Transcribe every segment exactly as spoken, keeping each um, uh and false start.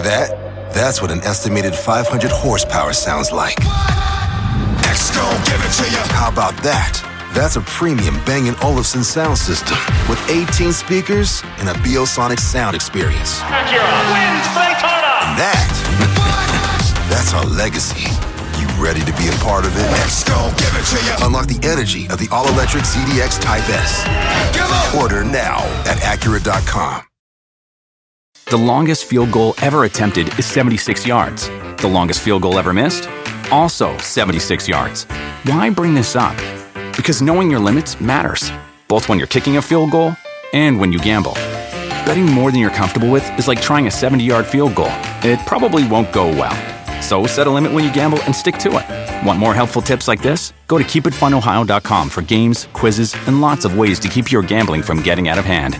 that? That's what an estimated five hundred horsepower sounds like. X gon' give it to you. How about that? That's a premium Bang and Olufsen sound system with eighteen speakers and a Biosonic sound experience. Acura wins Daytona. And that, that's our legacy. You ready to be a part of it? X gon' give it to you. Unlock the energy of the all-electric Z D X Type S. Order now at Acura dot com. The longest field goal ever attempted is seventy-six yards. The longest field goal ever missed? Also seventy-six yards. Why bring this up? Because knowing your limits matters, both when you're kicking a field goal and when you gamble. Betting more than you're comfortable with is like trying a seventy-yard field goal. It probably won't go well. So set a limit when you gamble and stick to it. Want more helpful tips like this? Go to keep it fun ohio dot com for games, quizzes, and lots of ways to keep your gambling from getting out of hand.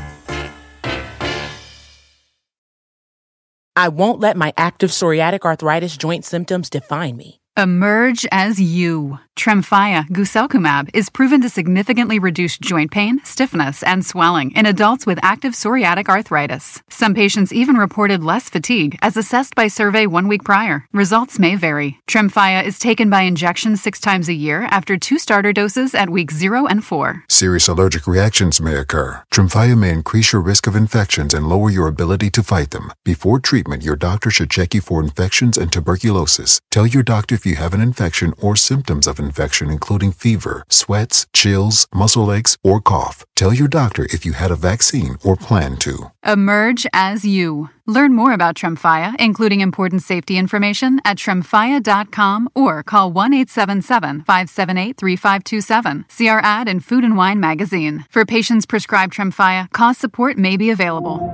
I won't let my active psoriatic arthritis joint symptoms define me. Emerge as you. Tremfya guselkumab is proven to significantly reduce joint pain, stiffness, and swelling in adults with active psoriatic arthritis. Some patients even reported less fatigue as assessed by survey one week prior. Results may vary. Tremfya is taken by injection six times a year after two starter doses at weeks zero and four. Serious allergic reactions may occur. Tremfya may increase your risk of infections and lower your ability to fight them. Before treatment, your doctor should check you for infections and tuberculosis. Tell your doctor if you have an infection or symptoms of infection, including fever, sweats, chills, muscle aches, or cough. Tell your doctor if you had a vaccine or plan to. Emerge as you. Learn more about Tremfya, including important safety information, at tremfya dot com or call one eight seven seven, five seven eight, three five two seven. See our ad in Food and Wine magazine. For patients prescribed Tremfya, cost support may be available.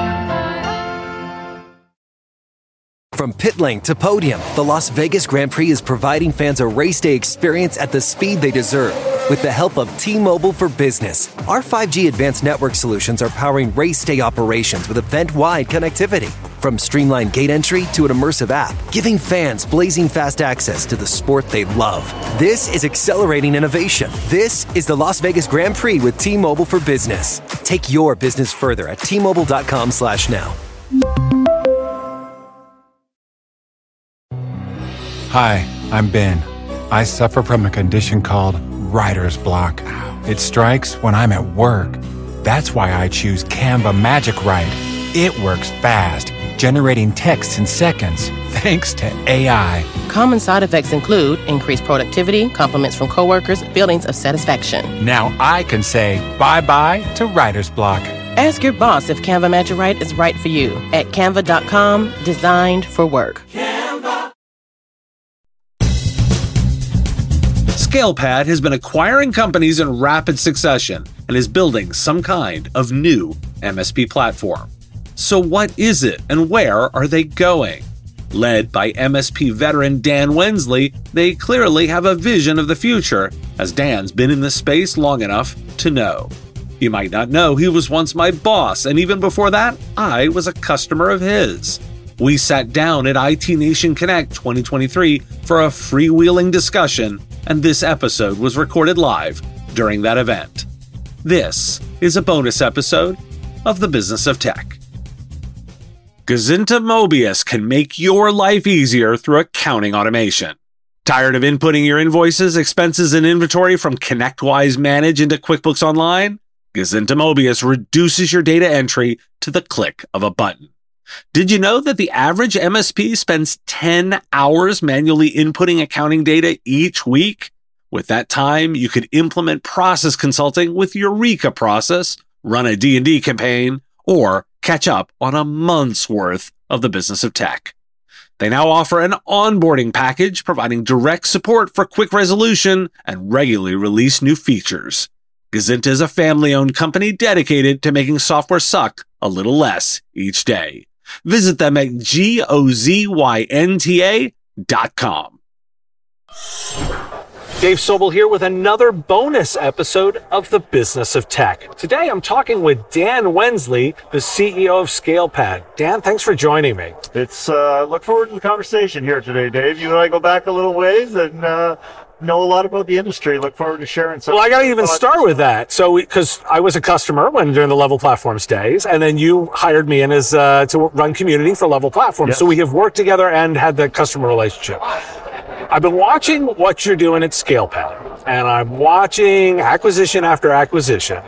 From pit lane to podium, the Las Vegas Grand Prix is providing fans a race day experience at the speed they deserve. With the help of T-Mobile for Business, our five G advanced network solutions are powering race day operations with event-wide connectivity. From streamlined gate entry to an immersive app, giving fans blazing fast access to the sport they love. This is accelerating innovation. This is the Las Vegas Grand Prix with T-Mobile for Business. Take your business further at T Mobile dot com slash now. Hi, I'm Ben. I suffer from a condition called writer's block. It strikes when I'm at work. That's why I choose Canva Magic Write. It works fast, generating text in seconds, thanks to A I. Common side effects include increased productivity, compliments from coworkers, feelings of satisfaction. Now I can say bye-bye to writer's block. Ask your boss if Canva Magic Write is right for you at canva dot com, designed for work. ScalePad has been acquiring companies in rapid succession and is building some kind of new M S P platform. So what is it and where are they going? Led by M S P veteran Dan Wensley, they clearly have a vision of the future, as Dan's been in the space long enough to know. You might not know he was once my boss, and even before that, I was a customer of his. We sat down at I T Nation Connect twenty twenty-three for a freewheeling discussion, and this episode was recorded live during that event. This is a bonus episode of The Business of Tech. Gazinta Mobius can make your life easier through accounting automation. Tired of inputting your invoices, expenses, and inventory from ConnectWise Manage into QuickBooks Online? Gazinta Mobius reduces your data entry to the click of a button. Did you know that the average M S P spends ten hours manually inputting accounting data each week? With that time, you could implement process consulting with Eureka Process, run a D and D campaign, or catch up on a month's worth of the business of tech. They now offer an onboarding package providing direct support for quick resolution and regularly release new features. Gazinta is a family-owned company dedicated to making software suck a little less each day. Visit them at G O Z Y N T A dot com. Dave Sobel here with another bonus episode of The Business of Tech. Today I'm talking with Dan Wensley, the C E O of ScalePad. Dan, thanks for joining me. It's uh, look forward to the conversation here today, Dave. You and I go back a little ways, and uh, know a lot about the industry. Look forward to sharing some. Well, I got to even start with that. So, because I was a customer when during the Level Platforms days, and then you hired me in as uh, to run community for Level Platforms. Yes. So we have worked together and had the customer relationship. I've been watching what you're doing at ScalePad, and I'm watching acquisition after acquisition,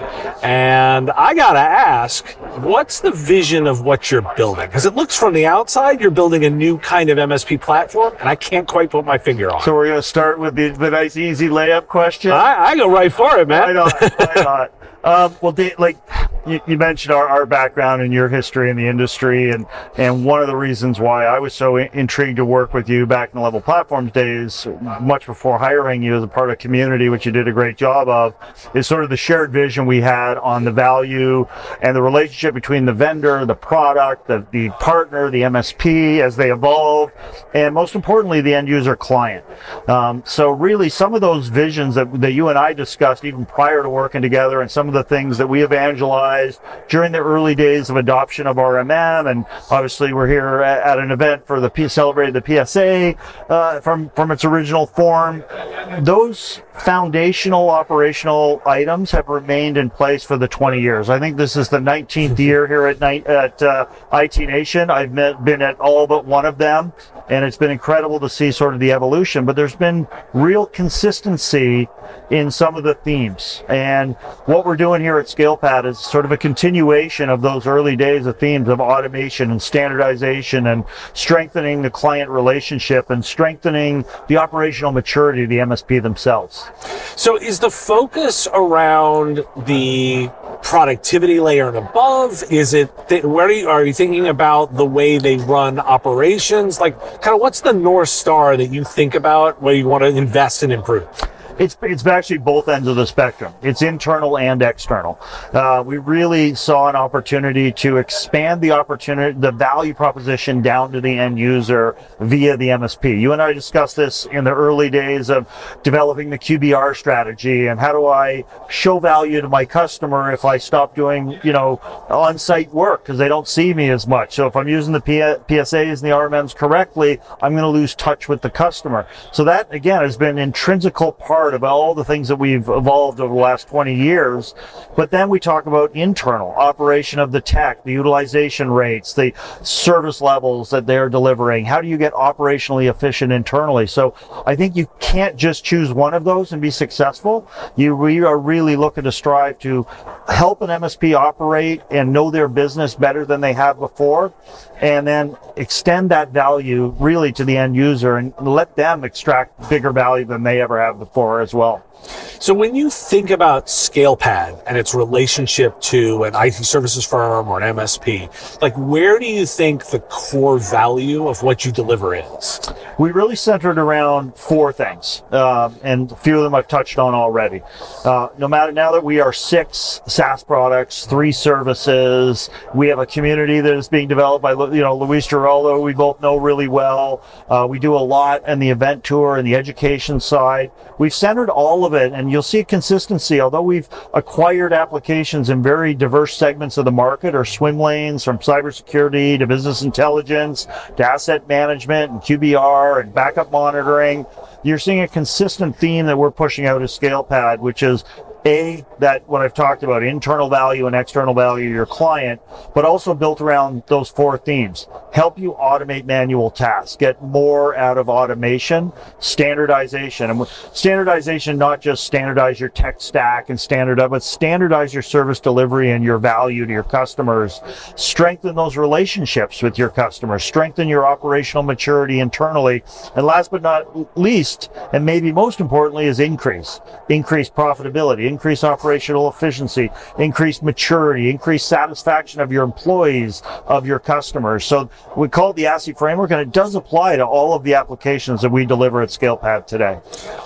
and I gotta ask, what's the vision of what you're building? Because it looks from the outside, you're building a new kind of M S P platform, and I can't quite put my finger on it. So we're gonna start with the, the nice, easy layup question? I, I go right for it, man. Why not? Why not? Um, well, they, like you, you mentioned our, our background and your history in the industry, and, and one of the reasons why I was so in, intrigued to work with you back in the Level Platforms days, much before hiring you as a part of community, which you did a great job of, is sort of the shared vision we had on the value and the relationship between the vendor, the product, the, the partner, the M S P as they evolve, and most importantly, the end user client. Um, so really, some of those visions that, that you and I discussed even prior to working together, and some of the things that we evangelized during the early days of adoption of R M M, and obviously we're here at, at an event for the P- celebrated the P S A uh, from from its original form. Those foundational operational items have remained in place for the twenty years. I think this is the nineteenth year here at night at uh, I T Nation. I've met, been at all but one of them, and it's been incredible to see sort of the evolution. But there's been real consistency in some of the themes, and what we're doing here at ScalePad is sort of a continuation of those early days of themes of automation and standardization and strengthening the client relationship and strengthening the operational maturity of the M S P themselves. So is the focus around the productivity layer and above? Is it, th- where are you, are you thinking about the way they run operations? Like, kind of what's the North Star that you think about where you want to invest and improve? It's it's actually both ends of the spectrum. It's internal and external. Uh, we really saw an opportunity to expand the opportunity, the value proposition down to the end user via the M S P. You and I discussed this in the early days of developing the Q B R strategy, and how do I show value to my customer if I stop doing, you know, on-site work because they don't see me as much. So if I'm using the P- PSAs and the R M Ms correctly, I'm going to lose touch with the customer. So that, again, has been an intrinsical part about all the things that we've evolved over the last twenty years. But then we talk about internal operation of the tech, the utilization rates, the service levels that they're delivering. How do you get operationally efficient internally? So I think you can't just choose one of those and be successful. You we are really looking to strive to help an M S P operate and know their business better than they have before, and then extend that value really to the end user and let them extract bigger value than they ever have before as well. So when you think about ScalePad and its relationship to an I T services firm or an M S P, like where do you think the core value of what you deliver is? We really centered around four things, uh, and a few of them I've touched on already. Uh, no matter now that we are six SaaS products, three services, we have a community that is being developed by, you know, Luis Giraldo, we both know really well. Uh, we do a lot in the event tour and the education side. We've centered all of it, and you'll see consistency. Although we've acquired applications in very diverse segments of the market, or swim lanes, from cybersecurity to business intelligence to asset management and Q B R and backup monitoring, you're seeing a consistent theme that we're pushing out as ScalePad, which is A, that what I've talked about, internal value and external value to your client, but also built around those four themes. Help you automate manual tasks, get more out of automation, standardization. And standardization, not just standardize your tech stack and standardize, but standardize your service delivery and your value to your customers. Strengthen those relationships with your customers. Strengthen your operational maturity internally. And last but not least, and maybe most importantly, is increase. Increase profitability, increase operational efficiency, increase maturity, increase satisfaction of your employees, of your customers. So we call it the A S C I framework, and it does apply to all of the applications that we deliver at ScalePad today.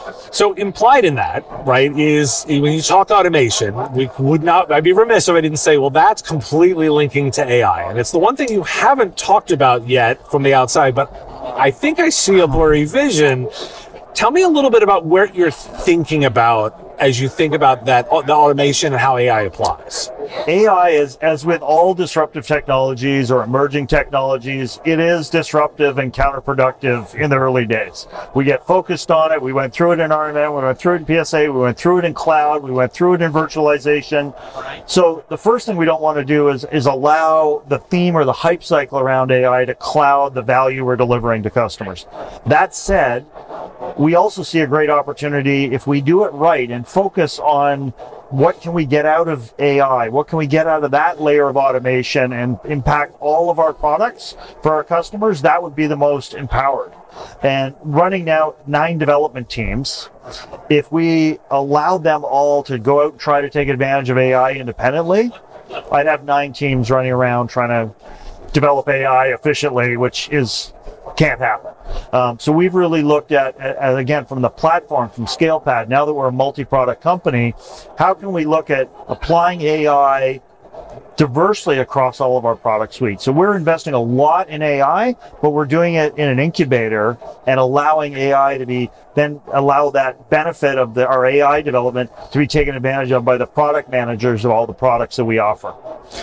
So implied in that, right, is when you talk automation, we would not, I'd be remiss if I didn't say, well, that's completely linking to A I. And it's the one thing you haven't talked about yet from the outside, but I think I see a blurry vision. Tell me a little bit about where you're thinking about as you think about that, the automation and how A I applies? A I is, as with all disruptive technologies or emerging technologies, it is disruptive and counterproductive in the early days. We get focused on it. We went through it in R M M, we went through it in P S A, we went through it in cloud, we went through it in virtualization. So the first thing we don't want to do is, is allow the theme or the hype cycle around A I to cloud the value we're delivering to customers. That said, we also see a great opportunity if we do it right and focus on what can we get out of A I? What can we get out of that layer of automation and impact all of our products for our customers? That would be the most empowered. And running now nine development teams, if we allow them all to go out and try to take advantage of A I independently, I'd have nine teams running around trying to develop A I efficiently, which is can't happen. Um, so we've really looked at, at, at, again, from the platform, from ScalePad, now that we're a multi-product company, how can we look at applying A I diversely across all of our product suite? So we're investing a lot in A I, but we're doing it in an incubator and allowing A I to be, then allow that benefit of the, our A I development to be taken advantage of by the product managers of all the products that we offer.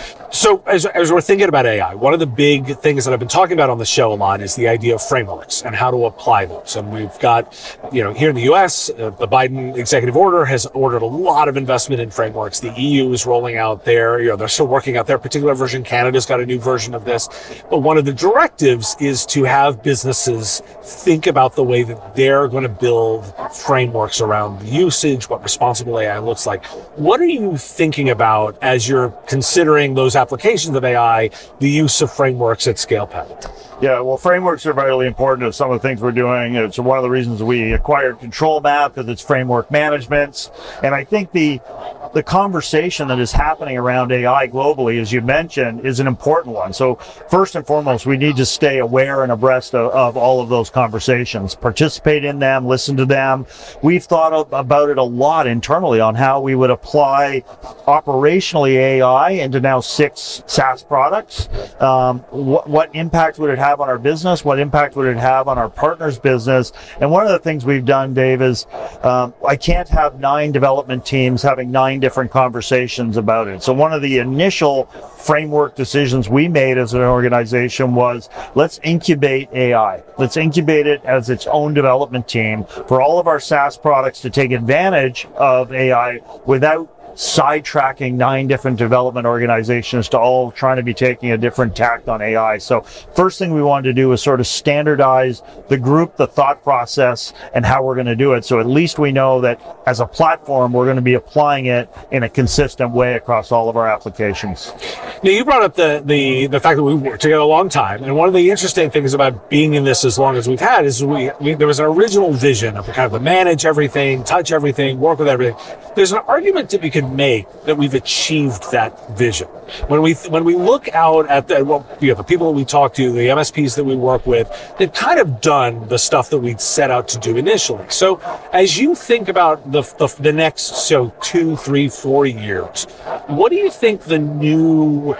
So as, as we're thinking about A I, one of the big things that I've been talking about on the show a lot is the idea of frameworks and how to apply those. And we've got, you know, here in the U S, uh, the Biden executive order has ordered a lot of investment in frameworks. The E U is rolling out their, you know, they're still working out their particular version. Canada's got a new version of this. But one of the directives is to have businesses think about the way that they're going to build frameworks around usage, what responsible A I looks like. What are you thinking about as you're considering those applications of A I, the use of frameworks at ScalePad? Yeah, well, frameworks are vitally important to some of the things we're doing. It's one of the reasons we acquired ControlMap, because it's framework management. And I think the the conversation that is happening around A I globally, as you mentioned, is an important one. So first and foremost, we need to stay aware and abreast of, of all of those conversations, participate in them, listen to them. We've thought of, about it a lot internally on how we would apply operationally A I into now six SaaS products. Um, what, what impact would it have on our business? What impact would it have on our partners' business? And one of the things we've done, Dave, is um, I can't have nine development teams having nine different conversations about it. So one of the initial framework decisions we made as an organization was, let's incubate A I. Let's incubate it as its own development team for all of our SaaS products to take advantage of A I without sidetracking nine different development organizations to all trying to be taking a different tact on A I. So first thing we wanted to do was sort of standardize the group, the thought process, and how we're going to do it. So at least we know that as a platform, we're going to be applying it in a consistent way across all of our applications. Now, you brought up the, the, the fact that we've worked together a long time. And one of the interesting things about being in this as long as we've had is we, we there was an original vision of kind of to manage everything, touch everything, work with everything. There's an argument to be could make that we've achieved that vision. When we when we look out at the, well, you know, the people that we talk to, the M S Ps that we work with, they've kind of done the stuff that we'd set out to do initially. So as you think about the the, the next so two, three, four years, what do you think the new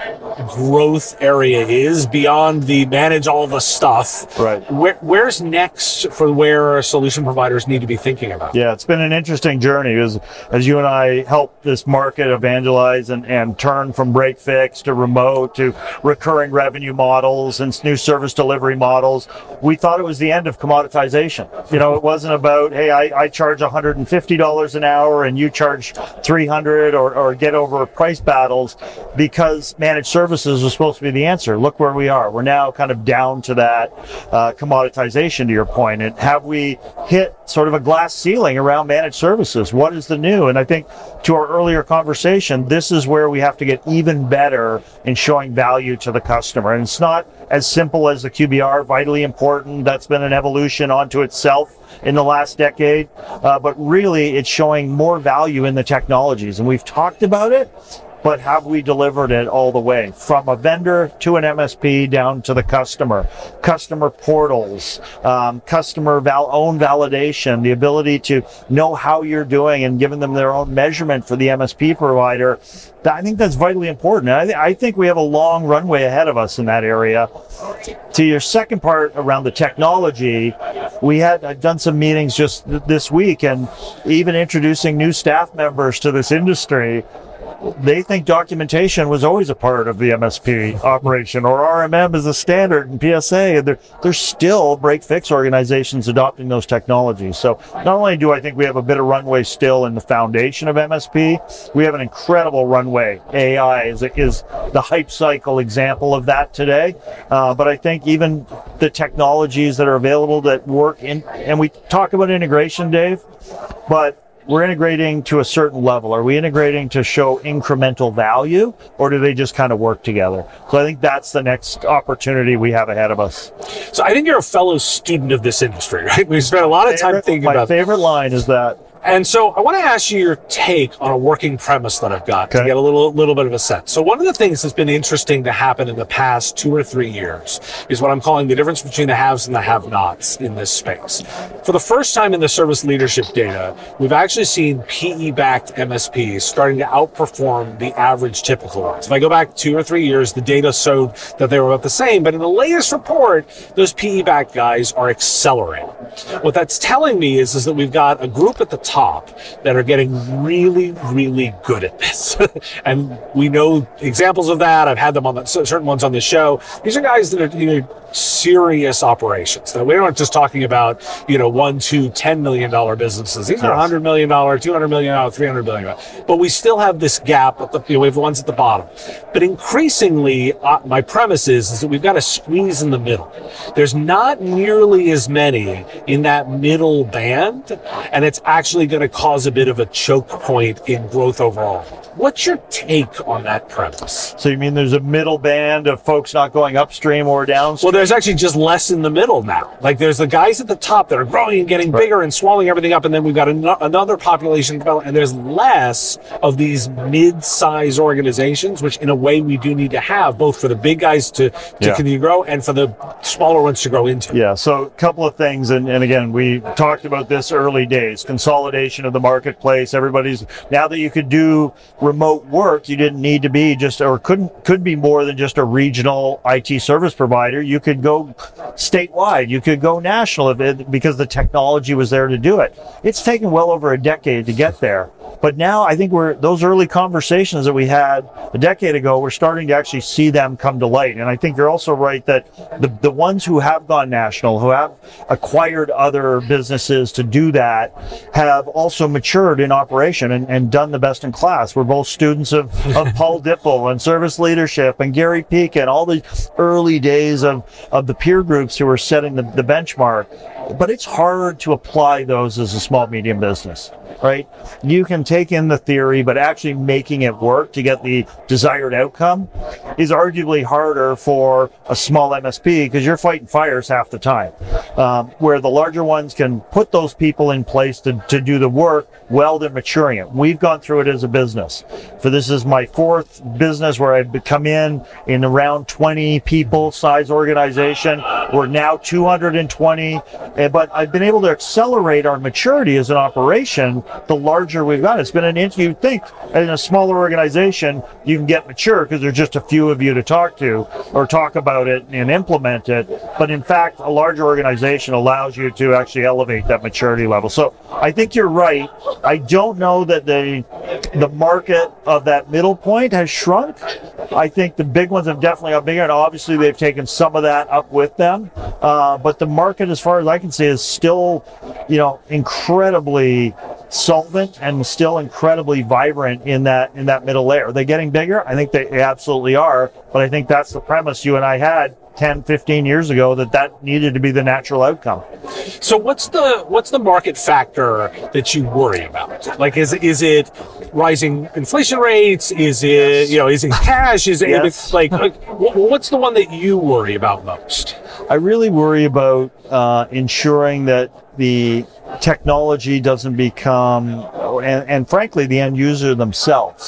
growth area is beyond the manage all the stuff? Right. Where, where's next for where solution providers need to be thinking about? Yeah, it's been an interesting journey because as you and I help this market evangelize and, and turn from break fix to remote to recurring revenue models and new service delivery models, we thought it was the end of commoditization. You know, it wasn't about, hey, I, I charge one hundred fifty dollars an hour and you charge three hundred dollars or, or get over price battles, because managed services was supposed to be the answer. Look where we are. We're now kind of down to that uh, commoditization, to your point. And have we hit sort of a glass ceiling around managed services? What is the new? And I think to our earlier conversation, this is where we have to get even better in showing value to the customer. And it's not as simple as the Q B R, vitally important. That's been an evolution onto itself in the last decade. Uh, but really, it's showing more value in the technologies. And we've talked about it, but have we delivered it all the way from a vendor to an M S P down to the customer? Customer portals, um, customer val- own validation, the ability to know how you're doing and giving them their own measurement for the M S P provider. I think that's vitally important. I, th- I think we have a long runway ahead of us in that area. To your second part around the technology, we had I've done some meetings just th- this week, and even introducing new staff members to this industry. They think documentation was always a part of the M S P operation, or R M M is a standard in P S A. And there, there's still break-fix organizations adopting those technologies. So not only do I think we have a bit of runway still in the foundation of M S P, we have an incredible runway. A I is, is the hype cycle example of that today. Uh, but I think even the technologies that are available that work in, and we talk about integration, Dave, but we're integrating to a certain level. Are we integrating to show incremental value, or do they just kind of work together? So I think that's the next opportunity we have ahead of us. So I think you're a fellow student of this industry, right? We spent a lot of time favorite, thinking my about My favorite line is that. And so I want to ask you your take on a working premise that I've got okay. to get a little little bit of a sense. So one of the things that's been interesting to happen in the past two or three years is what I'm calling the difference between the haves and the have-nots in this space. For the first time in the service leadership data, we've actually seen P E-backed M S Ps starting to outperform the average typical ones. If I go back two or three years, the data showed that they were about the same, but in the latest report, those P E-backed guys are accelerating. What that's telling me is, is that we've got a group at the top that are getting really, really good at this. And we know examples of that. I've had them on the, certain ones on the show. These are guys that are, you know, serious operations. Now, we're not just talking about, you know, one, two, ten million dollar businesses. These are one hundred million dollars, two hundred million dollars, three hundred million dollars. But we still have this gap at the, you know, we have the ones at the bottom. But increasingly, uh, my premise is, is that we've got to squeeze in the middle. There's not nearly as many in that middle band, and it's actually going to cause a bit of a choke point in growth overall. What's your take on that premise? So you mean there's a middle band of folks not going upstream or downstream? Well, there's actually just less in the middle now. Like, there's the guys at the top that are growing and getting right. bigger and swallowing everything up, and then we've got an- another population development, and there's less of these mid-size organizations, which in a way we do need to have, both for the big guys to, to yeah. continue to grow and for the smaller ones to grow into. Yeah, so a couple of things, and, and again, we talked about this early days, consolidation of the marketplace. Everybody's, now that you could do remote work, you didn't need to be just, or couldn't, could be more than just a regional I T service provider. You could go statewide, you could go national if it, because the technology was there to do it. It's taken well over a decade to get there. But now I think we're, those early conversations that we had a decade ago, we're starting to actually see them come to light. And I think you're also right that the, the ones who have gone national, who have acquired other businesses to do that, have also matured in operation and, and done the best in class. We're both students of, of Paul Dipple and service leadership and Gary Peak and all the early days of, of the peer groups who were setting the, the benchmark. But it's hard to apply those as a small, medium business, right? You can take in the theory, but actually making it work to get the desired outcome is arguably harder for a small M S P because you're fighting fires half the time. Um, where the larger ones can put those people in place to, to do the work while they're maturing it. We've gone through it as a business. For this is my fourth business where I've come in in around twenty people size organization. We're now two hundred twenty. But I've been able to accelerate our maturity as an operation the larger we've got. It's been an inch. You'd think in a smaller organization you can get mature because there's just a few of you to talk to or talk about it and implement it. But in fact, a larger organization allows you to actually elevate that maturity level. So I think you're right. I don't know that the the market of that middle point has shrunk. I think the big ones have definitely got bigger, and obviously they've taken some of that up with them. Uh, but the market, as far as I can see, is still, you know, incredibly solvent and still incredibly vibrant in that in that middle layer. Are they getting bigger? I think they absolutely are. But I think that's the premise you and I had ten, fifteen years ago, that that needed to be the natural outcome. So what's the what's the market factor that you worry about? Like, is is it rising inflation rates? Is it, yes. you know, is it cash? Is it yes. like, like what's the one that you worry about most? I really worry about uh, ensuring that the technology doesn't become, and, and frankly, the end user themselves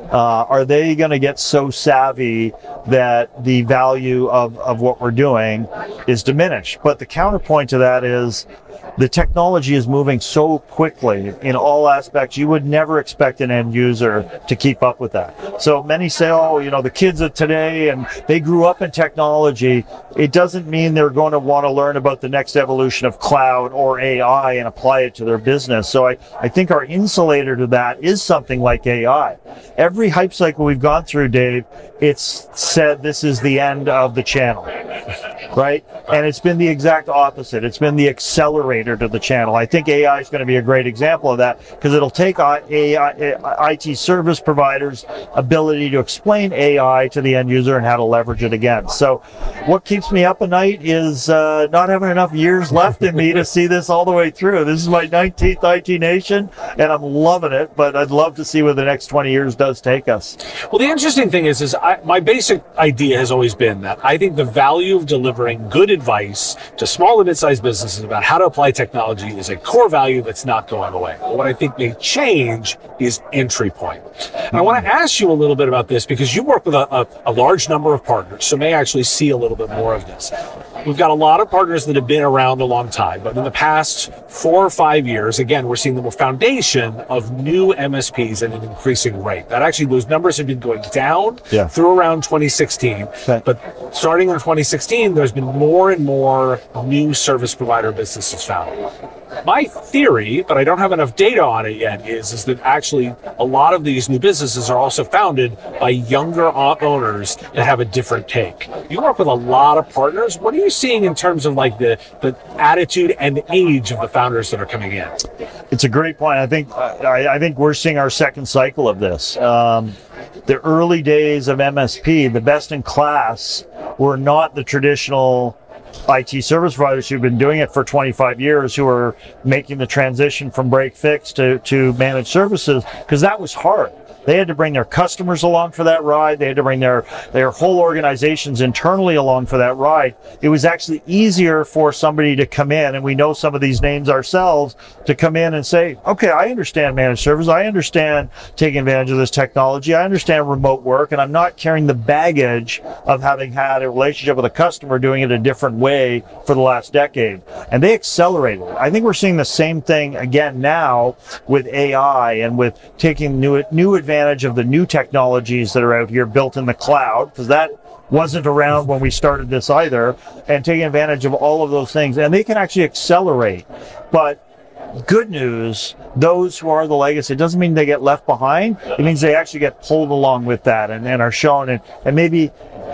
Uh, are they going to get so savvy that the value of, of what we're doing is diminished? But the counterpoint to that is the technology is moving so quickly in all aspects, you would never expect an end user to keep up with that. So many say, oh, you know, the kids of today, and they grew up in technology. It doesn't mean they're going to want to learn about the next evolution of cloud or A I and apply it to their business. So I, I think our insulator to that is something like A I. Every hype cycle we've gone through, Dave, it's said this is the end of the channel, right? And it's been the exact opposite. It's been the accelerator to the channel. I think A I is going to be a great example of that because it'll take A I, I T service providers' ability to explain A I to the end user and how to leverage it again. So what keeps me up at night is uh, not having enough years left in me to see this all the way through. This is my nineteenth I T Nation, and I'm loving it, but I'd love to see where the next twenty years does take us. Well, the interesting thing is, is I, my basic idea has always been that I think the value of delivering good advice to small and mid-sized businesses about how to apply technology is a core value that's not going away. But what I think may change is entry point. And I want to ask you a little bit about this because you work with a, a, a large number of partners, so may actually see a little bit more of this. We've got a lot of partners that have been around a long time, but in the past four or five years, again, we're seeing the foundation of new M S Ps at an increasing rate. That actually, those numbers have been going down yeah. through around twenty sixteen. Okay. But starting in twenty sixteen, there's been more and more new service provider businesses founded. My theory, but I don't have enough data on it yet, is, is that actually a lot of these new businesses are also founded by younger owners that have a different take. You work with a lot of partners. What are you seeing in terms of like the, the attitude and age of the founders that are coming in? It's a great point. I think I, I think we're seeing our second cycle of this. Um, the early days of M S P, the best in class, were not the traditional I T service providers who've been doing it for twenty-five years, who are making the transition from break fix to, to managed services, because that was hard. They had to bring their customers along for that ride. They had to bring their, their whole organizations internally along for that ride. It was actually easier for somebody to come in, and we know some of these names ourselves, to come in and say, okay, I understand managed service. I understand taking advantage of this technology. I understand remote work, and I'm not carrying the baggage of having had a relationship with a customer doing it a different way for the last decade. And they accelerated. I think we're seeing the same thing again now with A I and with taking new, new advantage of the new technologies that are out here built in the cloud, because that wasn't around when we started this either, and taking advantage of all of those things. And they can actually accelerate. But good news, those who are the legacy, it doesn't mean they get left behind. It means they actually get pulled along with that and, and are shown and, and maybe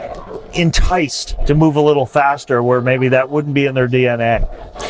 enticed to move a little faster where maybe that wouldn't be in their D N A.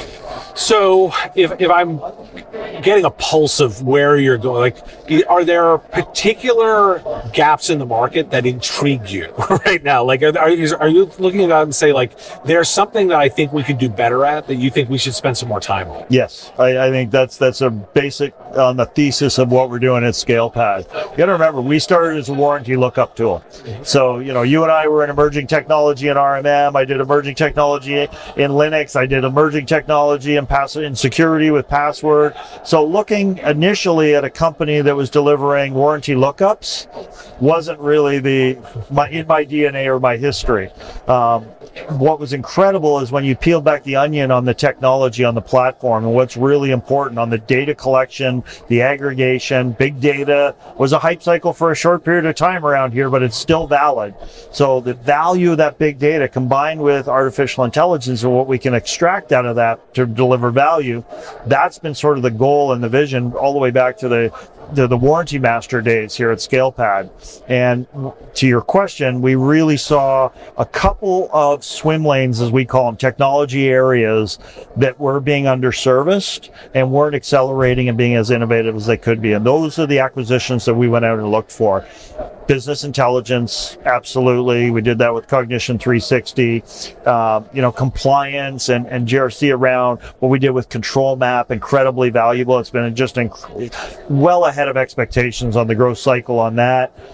So if if I'm getting a pulse of where you're going, like, are there particular gaps in the market that intrigue you right now? Like, are, are, you, are you looking at that and say, like, there's something that I think we could do better at that you think we should spend some more time on? Yes, I, I think that's that's a basic on the thesis of what we're doing at ScalePad. You got to remember, we started as a warranty lookup tool. Mm-hmm. So, you know, you and I were in emerging technology in R M M. I did emerging technology in Linux. I did emerging technology in pass in security with Password. So looking initially at a company that was delivering warranty lookups wasn't really the my, in my D N A or my history. Um, what was incredible is when you peel back the onion on the technology on the platform and what's really important on the data collection, the aggregation. Big data was a hype cycle for a short period of time around here, but it's still valid. So the value of that big data combined with artificial intelligence and what we can extract out of that to deliver value, that's been sort of the goal and the vision all the way back to the The, the warranty master days here at ScalePad. And to your question, we really saw a couple of swim lanes, as we call them, technology areas that were being underserviced and weren't accelerating and being as innovative as they could be. And those are the acquisitions that we went out and looked for. Business intelligence, absolutely. We did that with Cognition three sixty. Uh, you know, compliance and, and G R C around what we did with Control Map, incredibly valuable. It's been just inc- well ahead of expectations on the growth cycle on that.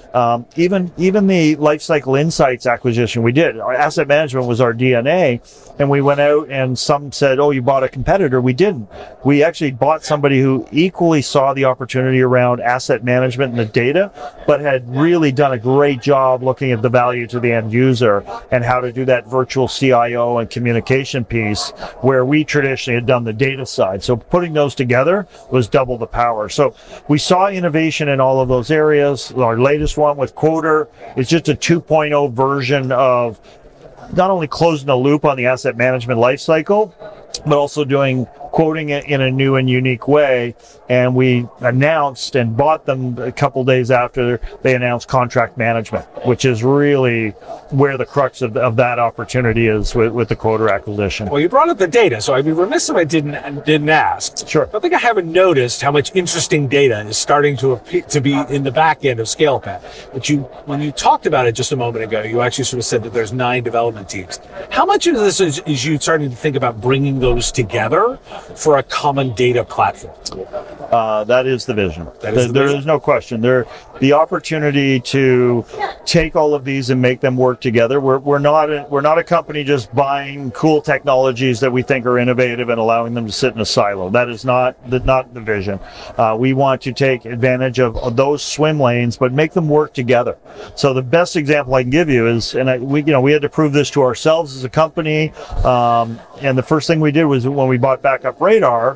Um, even even the Lifecycle Insights acquisition we did, our asset management was our D N A, and we went out and some said, oh, you bought a competitor. We didn't. We actually bought somebody who equally saw the opportunity around asset management and the data, but had really done a great job looking at the value to the end user and how to do that virtual C I O and communication piece where we traditionally had done the data side. So putting those together was double the power. So we saw innovation in all of those areas. Our latest one with Quoter is just a two point oh version of not only closing the loop on the asset management lifecycle, but also doing quoting it in a new and unique way. And we announced and bought them a couple days after they announced contract management, which is really where the crux of, of that opportunity is with, with the Quoter acquisition. Well, you brought up the data, so I'd be remiss if I didn't didn't ask. Sure. I think I haven't noticed how much interesting data is starting to appear, to be in the back end of ScalePad. But you, when you talked about it just a moment ago, you actually sort of said that there's nine development teams. How much of this is, is you starting to think about bringing those together for a common data platform? Uh, that is the vision. That is the there vision. is no question. There, the opportunity to take all of these and make them work together. We're we're not a, we're not a company just buying cool technologies that we think are innovative and allowing them to sit in a silo. That is not the not the vision. Uh, we want to take advantage of, of those swim lanes, but make them work together. So the best example I can give you is, and I, we you know we had to prove this to ourselves as a company. Um, and the first thing we did was when we bought Backup Radar,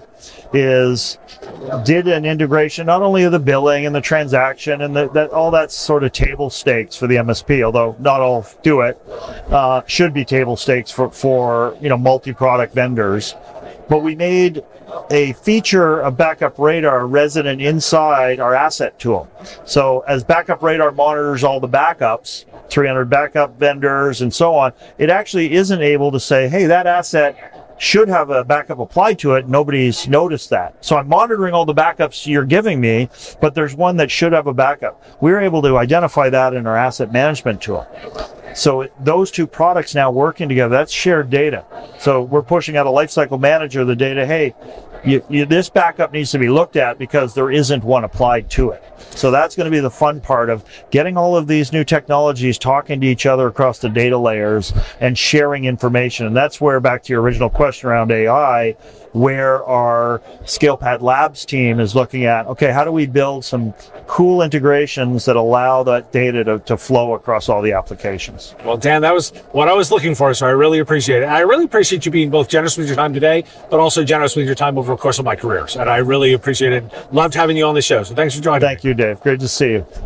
is did an integration not only of the billing and the transaction and the, that all that's sort of table stakes for the M S P, although not all do it, uh, should be table stakes for, for you know multi-product vendors. But we made a feature of Backup Radar resident inside our asset tool. So as Backup Radar monitors all the backups, three hundred backup vendors and so on, it actually isn't able to say, hey, that asset should have a backup applied to it. Nobody's noticed that. So I'm monitoring all the backups you're giving me, but there's one that should have a backup. We're able to identify that in our asset management tool. So those two products now working together, that's shared data. So we're pushing out a lifecycle manager the data, hey, you, you, this backup needs to be looked at because there isn't one applied to it. So that's going to be the fun part of getting all of these new technologies talking to each other across the data layers and sharing information. And that's where, back to your original question around A I, where our ScalePad Labs team is looking at, okay, how do we build some cool integrations that allow that data to, to flow across all the applications? Well, Dan, that was what I was looking for, so I really appreciate it. And I really appreciate you being both generous with your time today, but also generous with your time over the course of my career. And I really appreciate it. Loved having you on the show, so thanks for joining Thank me. you, Dave. Great to see you.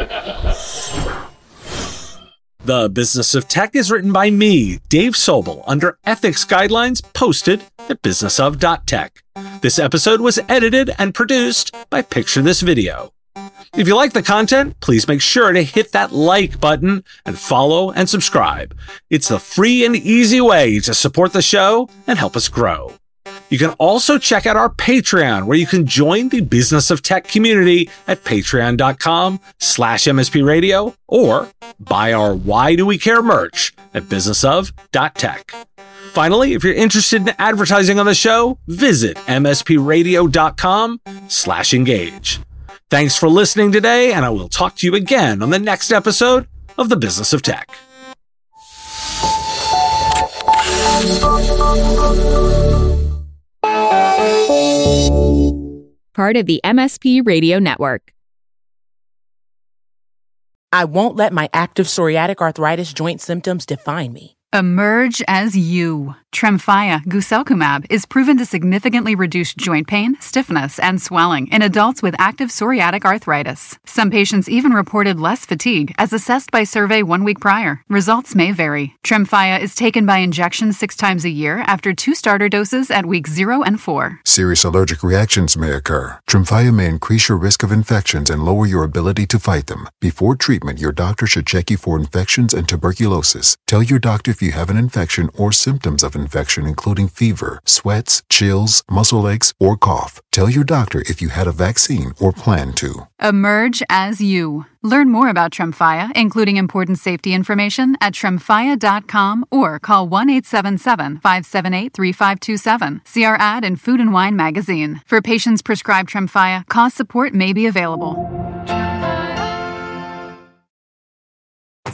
The Business of Tech is written by me, Dave Sobel, under ethics guidelines posted at business of dot tech. This episode was edited and produced by Picture This Video. If you like the content, please make sure to hit that like button and follow and subscribe. It's the free and easy way to support the show and help us grow. You can also check out our Patreon, where you can join the Business of Tech community at patreon.com slash MSP radio, or buy our Why Do We Care merch at business of dot tech. Finally, if you're interested in advertising on the show, visit mspradio.com slash engage. Thanks for listening today, and I will talk to you again on the next episode of The Business of Tech. Part of the M S P Radio Network. I won't let my active psoriatic arthritis joint symptoms define me. Emerge as you. Tremfya guselkumab is proven to significantly reduce joint pain, stiffness, and swelling in adults with active psoriatic arthritis. Some patients even reported less fatigue as assessed by survey one week prior. Results may vary. Tremfya is taken by injection six times a year after two starter doses at weeks zero and four. Serious allergic reactions may occur. Tremfya may increase your risk of infections and lower your ability to fight them. Before treatment, your doctor should check you for infections and tuberculosis. Tell your doctor if you have an infection or symptoms of infection, including fever, sweats, chills, muscle aches, or cough. Tell your doctor if you had a vaccine or plan to. Emerge as you. Learn more about Tremfya, including important safety information, at tremfya dot com or call one eight seven seven, five seven eight, three five two seven. See our ad in Food and Wine magazine. For patients prescribed Tremfya, cost support may be available.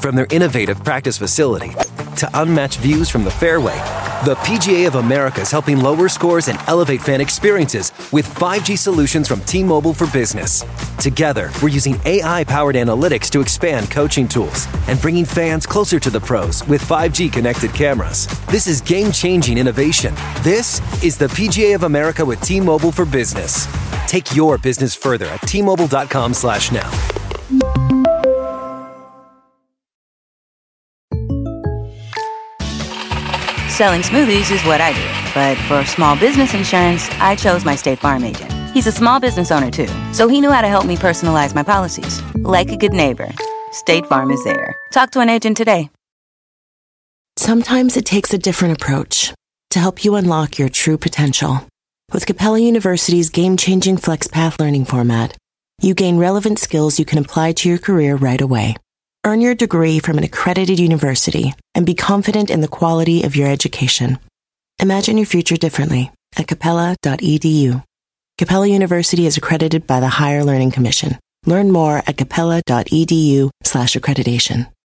From their innovative practice facility to unmatched views from the fairway, the P G A of America is helping lower scores and elevate fan experiences with five G solutions from T-Mobile for Business. Together, we're using A I-powered analytics to expand coaching tools and bringing fans closer to the pros with five G connected cameras. This is game-changing innovation. This is the P G A of America with T-Mobile for Business. Take your business further at T Mobile dot com slash now. Selling smoothies is what I do, but for small business insurance, I chose my State Farm agent. He's a small business owner too, so he knew how to help me personalize my policies. Like a good neighbor, State Farm is there. Talk to an agent today. Sometimes it takes a different approach to help you unlock your true potential. With Capella University's game-changing FlexPath learning format, you gain relevant skills you can apply to your career right away. Earn your degree from an accredited university and be confident in the quality of your education. Imagine your future differently at capella dot e d u. Capella University is accredited by the Higher Learning Commission. Learn more at capella dot e d u slash accreditation.